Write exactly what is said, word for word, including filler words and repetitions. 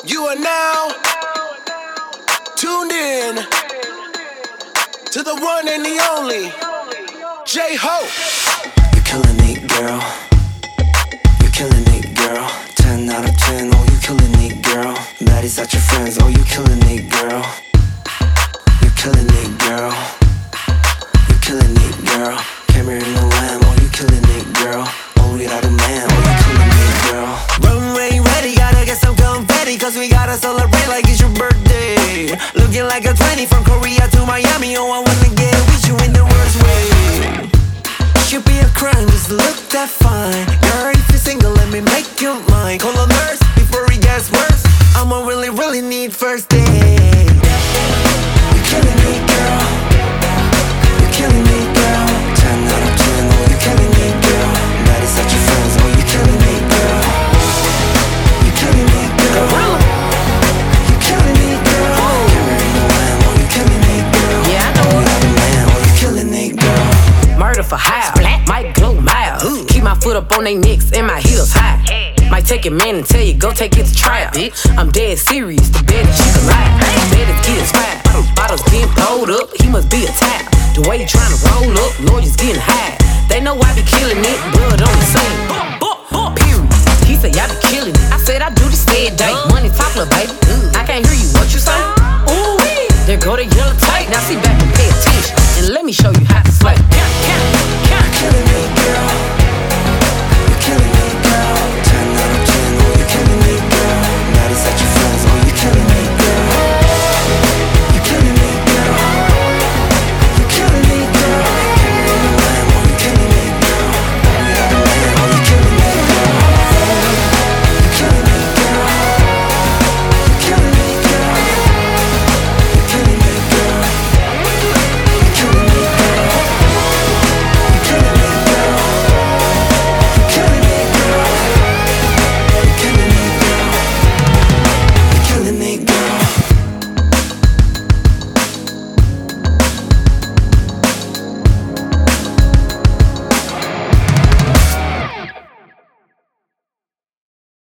You are now tuned in to the one and the only J-Hope. You're killing it, girl. You're killing it, girl. Ten out of ten, oh you killing it, girl. Baddies at your friends, oh you killing it, girl. You're killing it, girl. You're killing it, girl. Camera in the lamb, oh you killing it, girl. Oh we got a man, oh you killing it, girl. Runway ready, gotta get some confetti, cause we gotta celebrate like it's your birthday. Looking like a twenty from Korea to Miami, oh I wanna get with you in the worst way. Should be a crime, just look that fine. Girl, if you're single, let me make you mine. Call a nurse before it gets worse. I'ma really, really need first aid. You're killing me, girl. You're killing me, girl. Ten out of ten, oh you're killing me, girl. Baddies at your friends, oh you're killing me, girl. You're killing me, girl. You're killing me, girl. Camera in the lamb, oh you're killing me, girl. Yeah, I know. Oh you got a man, oh you're killing me, girl. Murder for hire, might glow miles. Keep my foot up on they necks and my heels high. Might take your man and tell you, go take it to trial. I'm dead serious, the bed that you can lie. Bed is getting inspired, bottles getting pulled up, he must be a type. The way you tryna roll up, lawyers getting high. They know I be killing it, blood on the scene. Period. He say I be killing it. I said I do this steady day. Money talk, little baby. I can't hear you, what you say? Ooh wee. There go the yellow tape. Now sit back and pay attention, and let me show you how to slay. Count, count, count. You're killing me, girl. You're killing me.